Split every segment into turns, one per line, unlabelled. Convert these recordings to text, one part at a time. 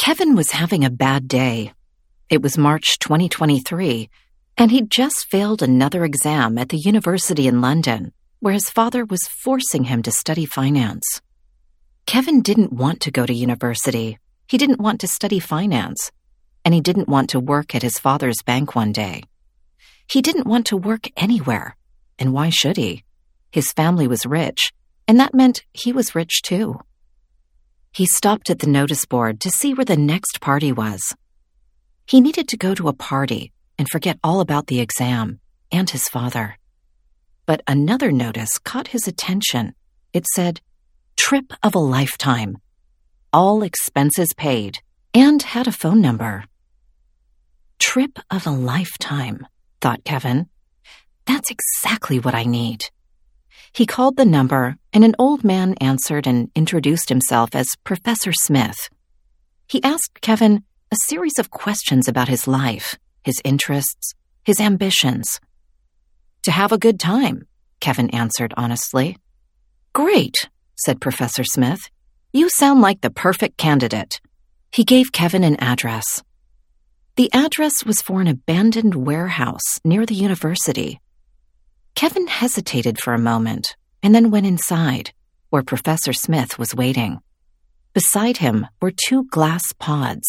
Kevin was having a bad day. It was March 2023, and he'd just failed another exam at the university in London, where his father was forcing him to study finance. Kevin didn't want to go to university. He didn't want to study finance, and he didn't want to work at his father's bank one day. He didn't want to work anywhere, and why should he? His family was rich, and that meant he was rich too. He stopped at the notice board to see where the next party was. He needed to go to a party and forget all about the exam and his father. But another notice caught his attention. It said, "Trip of a lifetime. All expenses paid," and had a phone number. Trip of a lifetime, thought Kevin. That's exactly what I need. He called the number, and an old man answered and introduced himself as Professor Smith. He asked Kevin a series of questions about his life, his interests, his ambitions. "To have a good time," Kevin answered honestly. "Great," said Professor Smith. "You sound like the perfect candidate." He gave Kevin an address. The address was for an abandoned warehouse near the university. Kevin hesitated for a moment and then went inside, where Professor Smith was waiting. Beside him were 2 glass pods.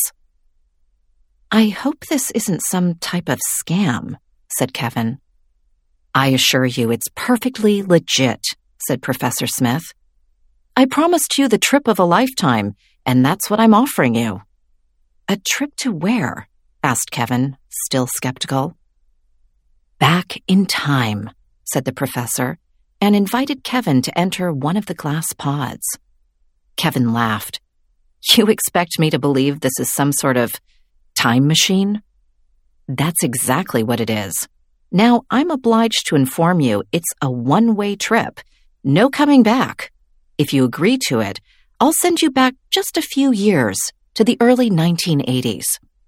"I hope this isn't some type of scam," said Kevin. "I assure you it's perfectly legit," said Professor Smith. "I promised you the trip of a lifetime, and that's what I'm offering you." "A trip to where?" asked Kevin, still skeptical. "Back in time," said the professor, and invited Kevin to enter one of the glass pods. Kevin laughed. "You expect me to believe this is some sort of time machine?" "That's exactly what it is. Now, I'm obliged to inform you it's a one-way trip. No coming back. If you agree to it, I'll send you back just a few years to the early 1980s.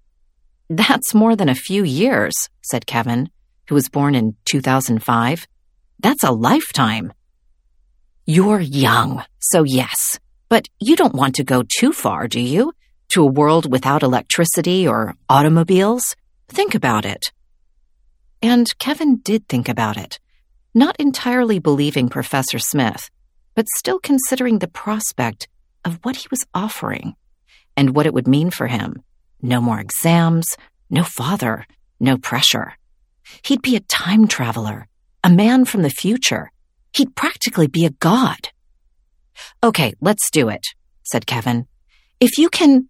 "That's more than a few years," said Kevin, who was born in 2005. "That's a lifetime." "You're young, so yes. But you don't want to go too far, do you? To a world without electricity or automobiles? Think about it." And Kevin did think about it, not entirely believing Professor Smith, but still considering the prospect of what he was offering and what it would mean for him. No more exams, no father, no pressure. He'd be a time traveler, a man from the future. He'd practically be a god. "Okay, let's do it," said Kevin. "If you can..."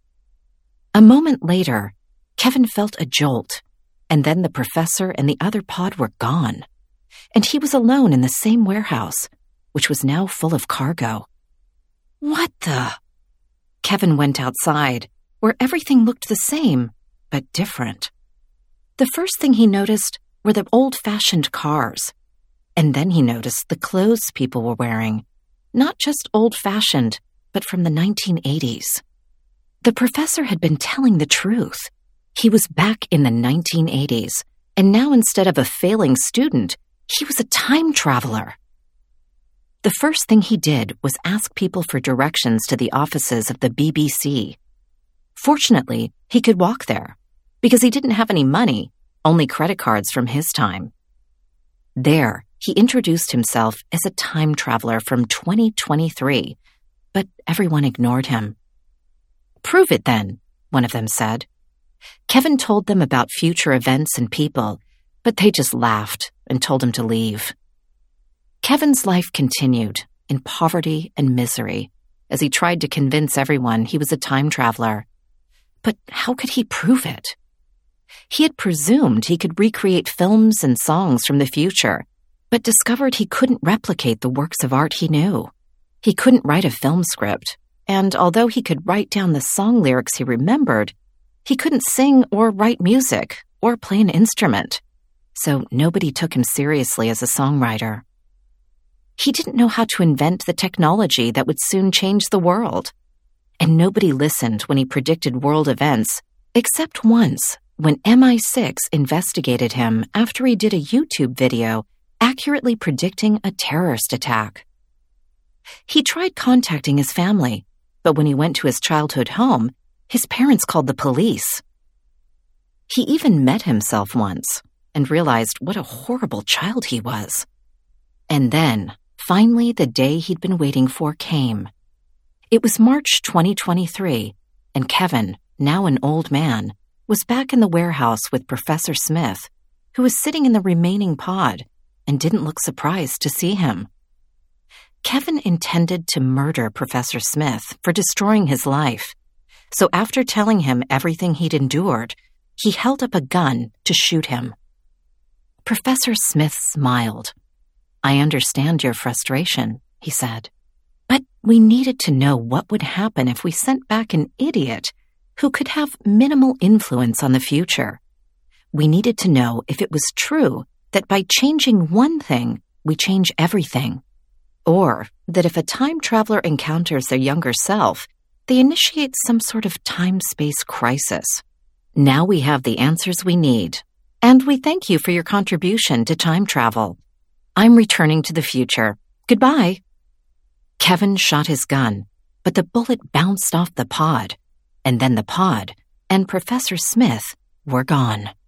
A moment later, Kevin felt a jolt, and then the professor and the other pod were gone, and he was alone in the same warehouse, which was now full of cargo. "What the..." Kevin went outside, where everything looked the same, but different. The first thing he noticed were the old-fashioned cars, and then he noticed the clothes people were wearing, not just old-fashioned, but from the 1980s. The professor had been telling the truth. He was back in the 1980s, and now instead of a failing student, he was a time traveler. The first thing he did was ask people for directions to the offices of the BBC. Fortunately, he could walk there, because he didn't have any money, only credit cards from his time. There, he introduced himself as a time traveler from 2023, but everyone ignored him. "Prove it then," one of them said. Kevin told them about future events and people, but they just laughed and told him to leave. Kevin's life continued in poverty and misery as he tried to convince everyone he was a time traveler. But how could he prove it? He had presumed he could recreate films and songs from the future, but discovered he couldn't replicate the works of art he knew. He couldn't write a film script, and although he could write down the song lyrics he remembered, he couldn't sing or write music or play an instrument, so nobody took him seriously as a songwriter. He didn't know how to invent the technology that would soon change the world, and nobody listened when he predicted world events, except once when MI6 investigated him after he did a YouTube video accurately predicting a terrorist attack. He tried contacting his family, but when he went to his childhood home, His parents called the police. He even met himself once and realized what a horrible child he was. And then, finally, the day he'd been waiting for came. It was March 2023, and Kevin, now an old man, was back in the warehouse with Professor Smith, who was sitting in the remaining pod and didn't look surprised to see him. Kevin intended to murder Professor Smith for destroying his life, so after telling him everything he'd endured, he held up a gun to shoot him. Professor Smith smiled. "I understand your frustration," he said. "But we needed to know what would happen if we sent back an idiot who could have minimal influence on the future. We needed to know if it was true that by changing one thing, we change everything. Or that if a time traveler encounters their younger self, they initiate some sort of time-space crisis. Now we have the answers we need, and we thank you for your contribution to time travel. I'm returning to the future. Goodbye." Kevin shot his gun, but the bullet bounced off the pod, and then the pod and Professor Smith were gone.